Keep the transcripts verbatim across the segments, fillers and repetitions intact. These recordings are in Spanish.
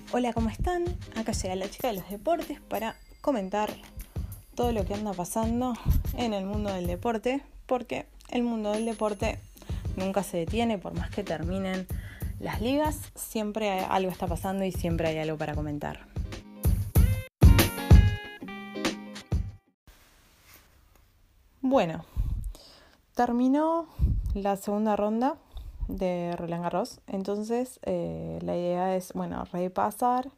Hola, ¿cómo están? Acá llega la chica de los deportes para comentar todo lo que anda pasando en el mundo del deporte, porque el mundo del deporte nunca se detiene, por más que terminen las ligas, siempre algo está pasando y siempre hay algo para comentar. Bueno, terminó la segunda ronda de Roland Garros, entonces eh, la idea es, bueno, repasar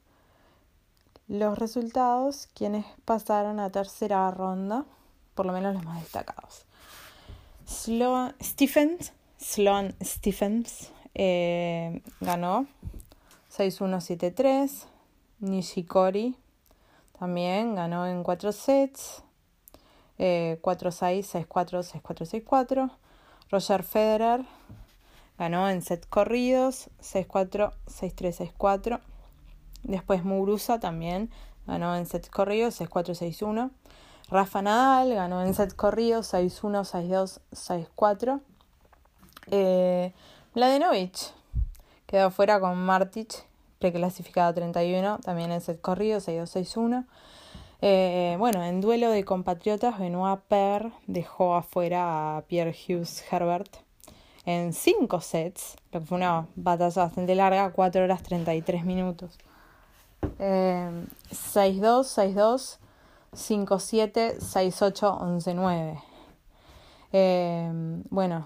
los resultados, quienes pasaron a tercera ronda, por lo menos los más destacados. Sloane Stephens, Sloane Stephens eh, ganó seis uno siete tres. Nishikori también ganó en cuatro sets, eh, cuatro seis, seis cuatro, seis cuatro, seis cuatro. Roger Federer ganó en set corridos, seis cuatro, seis tres, seis cuatro. Después Muguruza también ganó en set corridos, seis cuatro, seis uno. Rafa Nadal ganó en set corridos, seis uno, seis dos, seis cuatro. Eh, Mladenovic quedó afuera con Martic, preclasificado treinta y uno, también en set corrido, seis dos, seis uno. Eh, bueno, en duelo de compatriotas, Benoit Paire dejó afuera a Pierre-Hughes Herbert en cinco sets, lo que fue una batalla bastante larga, cuatro horas treinta y tres minutos. Eh, seis dos, seis dos, cinco siete, seis ocho, once nueve. Eh, bueno,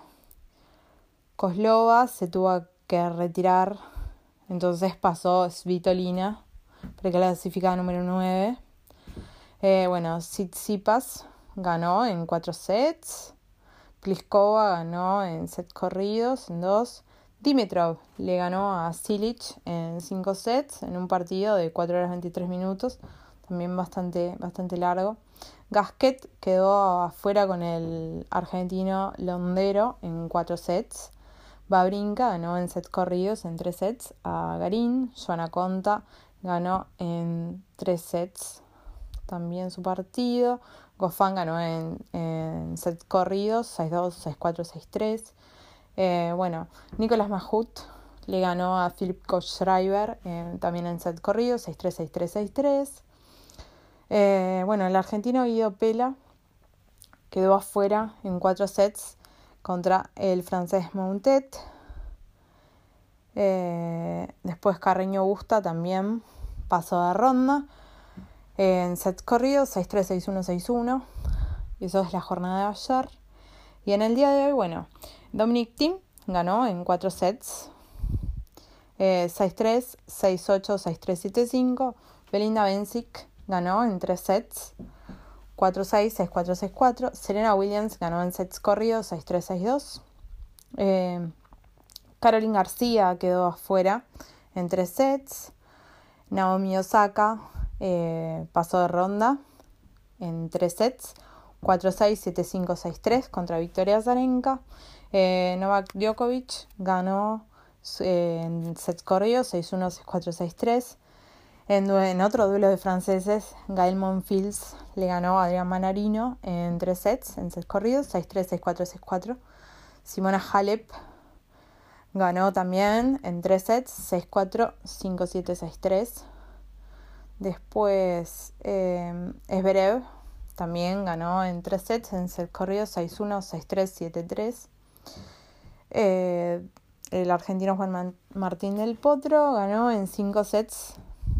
Kozlova se tuvo que retirar, entonces pasó Svitolina, preclasificada número nueve. Eh, bueno, Tsitsipas ganó en cuatro sets. Pliskova ganó en set corridos, en dos. Dimitrov le ganó a Cilic en cinco sets, en un partido de cuatro horas veintitrés minutos, también bastante, bastante largo. Gasquet quedó afuera con el argentino Londero en cuatro sets. Wawrinka ganó en set corridos en tres sets a Garín. Johanna Konta ganó en tres sets también su partido. Goffin ganó en, en set corridos, seis dos, seis cuatro, seis tres. Eh, bueno, Nicolas Mahut le ganó a Philip Kohlschreiber eh, también en set corridos, seis tres, seis tres, seis tres. Eh, bueno, el argentino Guido Pella quedó afuera en cuatro sets contra el francés Mountet. Eh, después Carreño Busta también pasó de ronda en sets corridos, seis tres, seis uno, seis uno. Y eso es la jornada de ayer. Y en el día de hoy, bueno, Dominic Thiem ganó en cuatro sets, eh, seis tres, seis ocho, seis tres, siete cinco. Belinda Bencic ganó en tres sets, cuatro seis, seis cuatro, seis cuatro. Serena Williams ganó en sets corridos, seis tres, seis dos. Eh, Caroline García quedó afuera en tres sets. Naomi Osaka eh, pasó de ronda en tres sets, cuatro seis, siete cinco, seis tres contra Victoria Azarenka. Eh, Novak Djokovic ganó eh, en sets corridos, seis uno, seis cuatro, seis tres. En, en otro duelo de franceses, Gael Monfils le ganó a Adrián Manarino en tres sets, en sets corridos, seis tres, seis cuatro, seis cuatro. Simona Halep ganó también en tres sets, seis cuatro, cinco siete, seis tres. Después eh, Zverev también ganó en tres sets, en set corrido, seis uno, seis tres, siete tres. Eh, el argentino Juan Man- Martín del Potro ganó en cinco sets.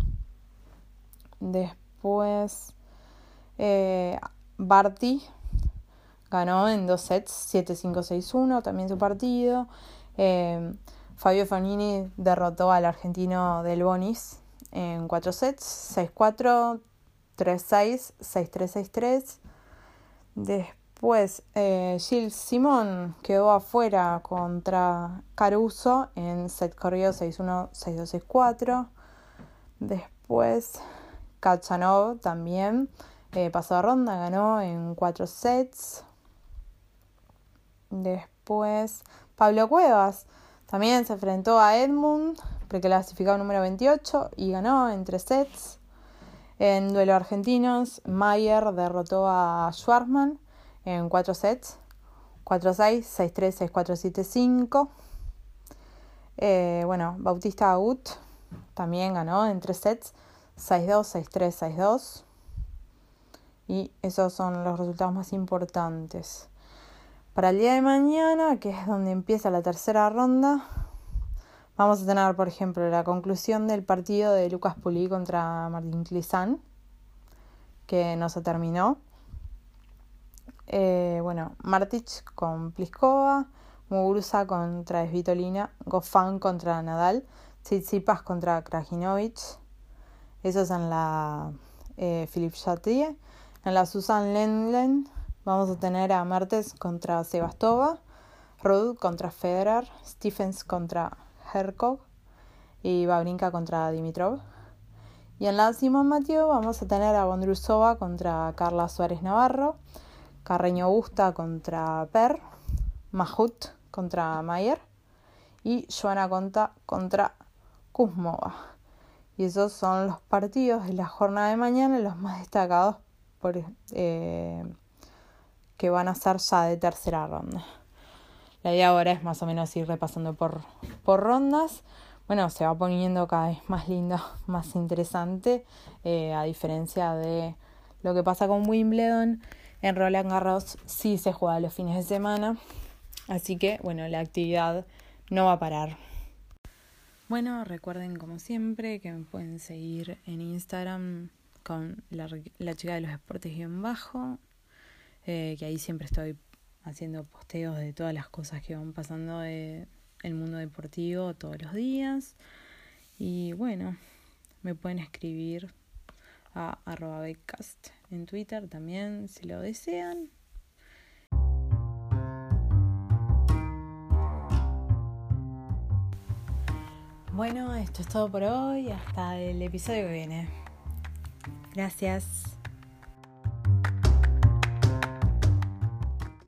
Después eh, Barty ganó en dos sets, siete cinco, seis uno, también su partido. Eh, Fabio Fognini derrotó al argentino Del Bonis en cuatro sets, seis cuatro, tres seis, seis tres, seis tres. Después eh, Gilles Simon quedó afuera contra Caruso en set corrido, seis uno, seis dos, seis cuatro. Después Khachanov también eh, pasó a ronda, ganó en cuatro sets. Después Pablo Cuevas también se enfrentó a Edmund, preclasificado número veintiocho, y ganó en tres sets. En duelo argentinos, Mayer derrotó a Schwartzman en cuatro sets, cuatro seis, seis tres, seis cuatro, siete cinco. Eh, bueno, Bautista Agut también ganó en tres sets, seis dos, seis tres, seis dos. Y esos son los resultados más importantes. Para el día de mañana, que es donde empieza la tercera ronda, vamos a tener, por ejemplo, la conclusión del partido de Lucas Pouilly contra Martín Clisán, que no se terminó. Eh, bueno, Martic con Pliskova, Muguruza contra Svitolina, Goffin contra Nadal, Tsitsipas contra Krajinovic. Eso es en la eh, Philippe Chatrier. En la Susan Lendlen vamos a tener a Mertens contra Sebastova, Ruud contra Federer, Stephens contra Hercog y Wawrinka contra Dimitrov. Y en la Simón Mathieu vamos a tener a Vondrousova contra Carla Suárez Navarro, Carreño Busta contra Per, Mahut contra Mayer y Joana Konta contra Kuzmova. Y esos son los partidos de la jornada de mañana, los más destacados por, eh, que van a ser ya de tercera ronda. La idea ahora es más o menos ir repasando por, por rondas. Bueno, se va poniendo cada vez más lindo, más interesante, eh, a diferencia de lo que pasa con Wimbledon. En Roland Garros sí se juega los fines de semana, así que bueno, la actividad no va a parar. Bueno, recuerden como siempre que me pueden seguir en Instagram con la, la chica de los deportes guión bajo, eh, que ahí siempre estoy haciendo posteos de todas las cosas que van pasando de el mundo deportivo todos los días. Y bueno, me pueden escribir a arroba becast en Twitter también si lo desean. Bueno, esto es todo por hoy. Hasta el episodio que viene. Gracias.